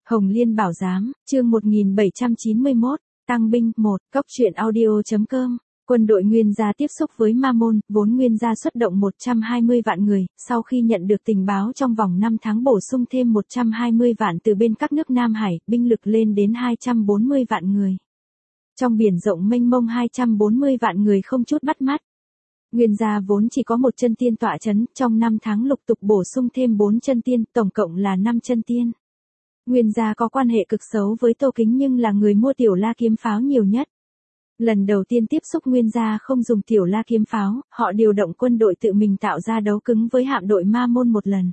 Hồng Liên Bảo Giám, chương 1791, Tăng binh 1, Cóc truyện audio.com. Quân đội Nguyên gia tiếp xúc với Ma Môn, vốn Nguyên gia xuất động 120 vạn người, sau khi nhận được tình báo trong vòng 5 tháng bổ sung thêm 120 vạn từ bên các nước Nam Hải, binh lực lên đến 240 vạn người. Trong biển rộng mênh mông 240 vạn người không chút bắt mắt. Nguyên gia vốn chỉ có một chân tiên tọa chấn, trong 5 tháng lục tục bổ sung thêm 4 chân tiên, tổng cộng là 5 chân tiên. Nguyên gia có quan hệ cực xấu với Tô Kính nhưng là người mua tiểu la kiếm pháo nhiều nhất. Lần đầu tiên tiếp xúc Nguyên gia không dùng tiểu la kiếm pháo, họ điều động quân đội tự mình tạo ra đấu cứng với hạm đội Ma Môn một lần.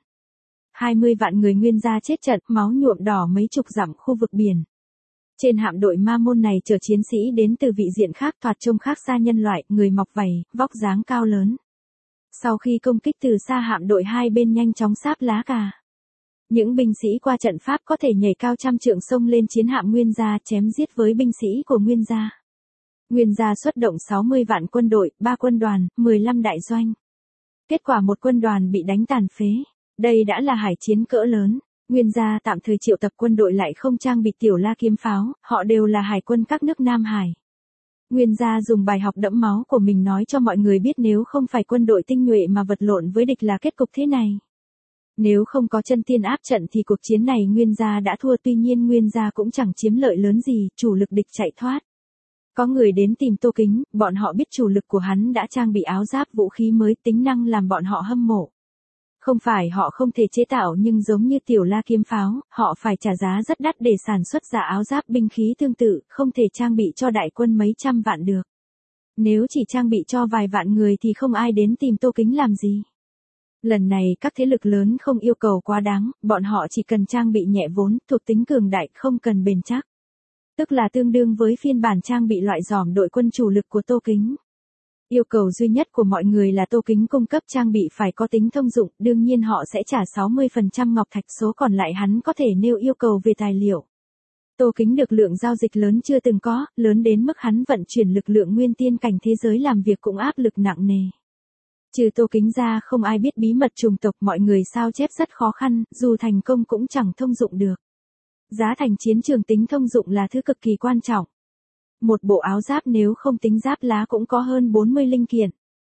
20 vạn người Nguyên gia chết trận, máu nhuộm đỏ mấy chục dặm khu vực biển. Trên hạm đội Ma Môn này chở chiến sĩ đến từ vị diện khác, thoạt trông khác xa nhân loại, người mọc vảy, vóc dáng cao lớn. Sau khi công kích từ xa, hạm đội hai bên nhanh chóng sáp lá cà. Những binh sĩ qua trận pháp có thể nhảy cao trăm trượng xông lên chiến hạm Nguyên gia chém giết với binh sĩ của Nguyên gia. Nguyên gia xuất động 60 vạn quân đội, 3 quân đoàn, 15 đại doanh. Kết quả một quân đoàn bị đánh tàn phế. Đây đã là hải chiến cỡ lớn. Nguyên gia tạm thời triệu tập quân đội lại không trang bị tiểu la kiếm pháo, họ đều là hải quân các nước Nam Hải. Nguyên gia dùng bài học đẫm máu của mình nói cho mọi người biết nếu không phải quân đội tinh nhuệ mà vật lộn với địch là kết cục thế này. Nếu không có chân tiên áp trận thì cuộc chiến này Nguyên gia đã thua, tuy nhiên Nguyên gia cũng chẳng chiếm lợi lớn gì, chủ lực địch chạy thoát. Có người đến tìm Tô Kính, bọn họ biết chủ lực của hắn đã trang bị áo giáp vũ khí mới, tính năng làm bọn họ hâm mộ. Không phải họ không thể chế tạo nhưng giống như tiểu la kiếm pháo, họ phải trả giá rất đắt để sản xuất ra áo giáp binh khí tương tự, không thể trang bị cho đại quân mấy trăm vạn được. Nếu chỉ trang bị cho vài vạn người thì không ai đến tìm Tô Kính làm gì. Lần này các thế lực lớn không yêu cầu quá đáng, bọn họ chỉ cần trang bị nhẹ vốn, thuộc tính cường đại, không cần bền chắc. Tức là tương đương với phiên bản trang bị loại giòm đội quân chủ lực của Tô Kính. Yêu cầu duy nhất của mọi người là Tô Kính cung cấp trang bị phải có tính thông dụng, đương nhiên họ sẽ trả 60% ngọc thạch, số còn lại hắn có thể nêu yêu cầu về tài liệu. Tô Kính được lượng giao dịch lớn chưa từng có, lớn đến mức hắn vận chuyển lực lượng nguyên tiên cảnh thế giới làm việc cũng áp lực nặng nề. Trừ Tô Kính ra không ai biết bí mật chủng tộc, mọi người sao chép rất khó khăn, dù thành công cũng chẳng thông dụng được. Giá thành chiến trường tính thông dụng là thứ cực kỳ quan trọng. Một bộ áo giáp nếu không tính giáp lá cũng có hơn 40 linh kiện.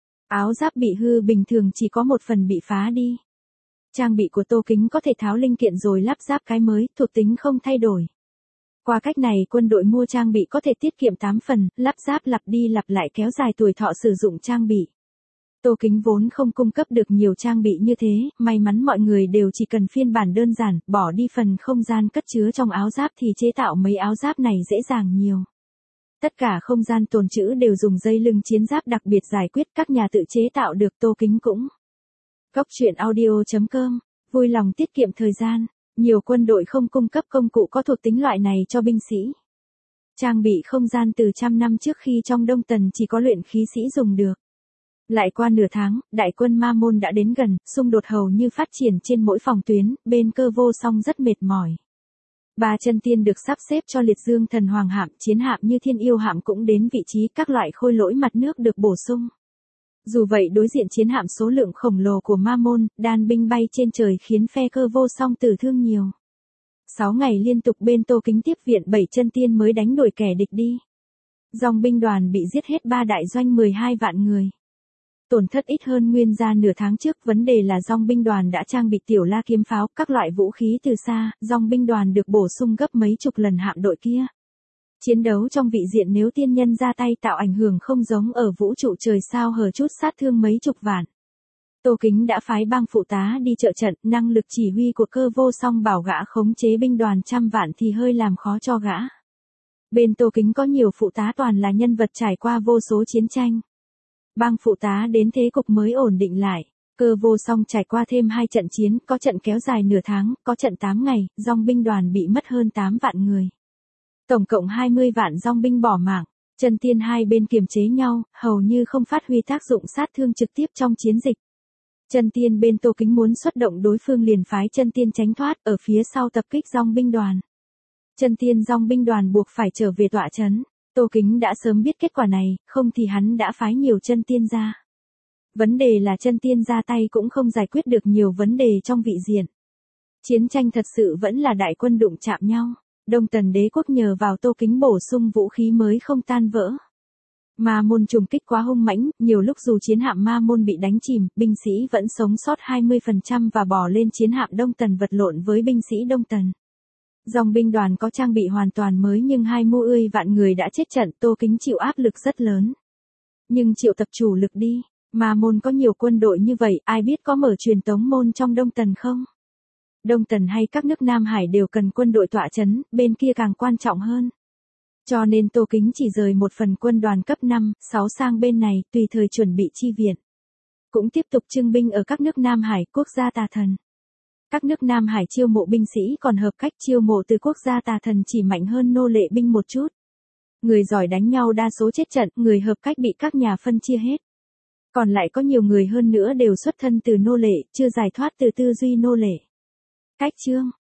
Áo giáp bị hư bình thường chỉ có một phần bị phá đi. Trang bị của Tô Kính có thể tháo linh kiện rồi lắp ráp cái mới, thuộc tính không thay đổi. Qua cách này quân đội mua trang bị có thể tiết kiệm 8 phần, lắp ráp lặp đi lặp lại kéo dài tuổi thọ sử dụng trang bị. Tô Kính vốn không cung cấp được nhiều trang bị như thế, may mắn mọi người đều chỉ cần phiên bản đơn giản, bỏ đi phần không gian cất chứa trong áo giáp thì chế tạo mấy áo giáp này dễ dàng nhiều. Tất cả không gian tồn trữ đều dùng dây lưng chiến giáp đặc biệt giải quyết, các nhà tự chế tạo được, Tô Kính cũng. Cóc truyện audio.com, vui lòng tiết kiệm thời gian, nhiều quân đội không cung cấp công cụ có thuộc tính loại này cho binh sĩ. Trang bị không gian từ trăm năm trước khi trong Đông Tần chỉ có luyện khí sĩ dùng được. Lại qua nửa tháng, đại quân Ma Môn đã đến gần, xung đột hầu như phát triển trên mỗi phòng tuyến, bên Cơ Vô Song rất mệt mỏi. 3 chân tiên được sắp xếp cho Liệt Dương Thần Hoàng hạm, chiến hạm như Thiên Yêu hạm cũng đến vị trí, các loại khôi lỗi mặt nước được bổ sung. Dù vậy đối diện chiến hạm số lượng khổng lồ của Ma Môn, đàn binh bay trên trời khiến phe Cơ Vô Song tử thương nhiều. 6 ngày liên tục bên Tô Kính tiếp viện 7 chân tiên mới đánh đuổi kẻ địch đi. Dòng binh đoàn bị giết hết 3 đại doanh 12 vạn người. Tổn thất ít hơn Nguyên gia nửa tháng trước, vấn đề là dòng binh đoàn đã trang bị tiểu la kiếm pháo, các loại vũ khí từ xa, dòng binh đoàn được bổ sung gấp mấy chục lần hạm đội kia. Chiến đấu trong vị diện nếu tiên nhân ra tay tạo ảnh hưởng không giống ở vũ trụ trời sao hở, chút sát thương mấy chục vạn. Tô Kính đã phái bang phụ tá đi trợ trận, năng lực chỉ huy của Cơ Vô Song bảo gã khống chế binh đoàn trăm vạn thì hơi làm khó cho gã. Bên Tô Kính có nhiều phụ tá toàn là nhân vật trải qua vô số chiến tranh. Bang phụ tá đến thế cục mới ổn định lại. Cơ Vô Song trải qua thêm 2 trận chiến, có trận kéo dài nửa tháng, có trận 8 ngày, dòng binh đoàn bị mất hơn 8 vạn người. Tổng cộng 20 vạn dòng binh bỏ mạng, chân tiên hai bên kiềm chế nhau, hầu như không phát huy tác dụng sát thương trực tiếp trong chiến dịch. Chân tiên bên Tô Kính muốn xuất động đối phương liền phái chân tiên tránh thoát, ở phía sau tập kích dòng binh đoàn. Chân tiên dòng binh đoàn buộc phải trở về tọa trấn. Tô Kính đã sớm biết kết quả này, không thì hắn đã phái nhiều chân tiên ra. Vấn đề là chân tiên ra tay cũng không giải quyết được nhiều vấn đề trong vị diện. Chiến tranh thật sự vẫn là đại quân đụng chạm nhau. Đông Tần đế quốc nhờ vào Tô Kính bổ sung vũ khí mới không tan vỡ. Ma môn trùng kích quá hung mãnh, nhiều lúc dù chiến hạm Ma môn bị đánh chìm, binh sĩ vẫn sống sót 20% và bò lên chiến hạm Đông Tần vật lộn với binh sĩ Đông Tần. Dòng binh đoàn có trang bị hoàn toàn mới nhưng 20 vạn người đã chết trận, Tô Kính chịu áp lực rất lớn. Nhưng triệu tập chủ lực đi, Ma môn có nhiều quân đội như vậy, ai biết có mở truyền tống môn trong Đông Tần không? Đông Tần hay các nước Nam Hải đều cần quân đội tọa chấn, bên kia càng quan trọng hơn. Cho nên Tô Kính chỉ rời một phần quân đoàn cấp 5, 6 sang bên này, tùy thời chuẩn bị chi viện. Cũng tiếp tục trưng binh ở các nước Nam Hải, quốc gia Tà Thần. Các nước Nam Hải chiêu mộ binh sĩ còn hợp cách, chiêu mộ từ quốc gia Tà Thần chỉ mạnh hơn nô lệ binh một chút. Người giỏi đánh nhau đa số chết trận, người hợp cách bị các nhà phân chia hết. Còn lại có nhiều người hơn nữa đều xuất thân từ nô lệ, chưa giải thoát từ tư duy nô lệ. Cách chương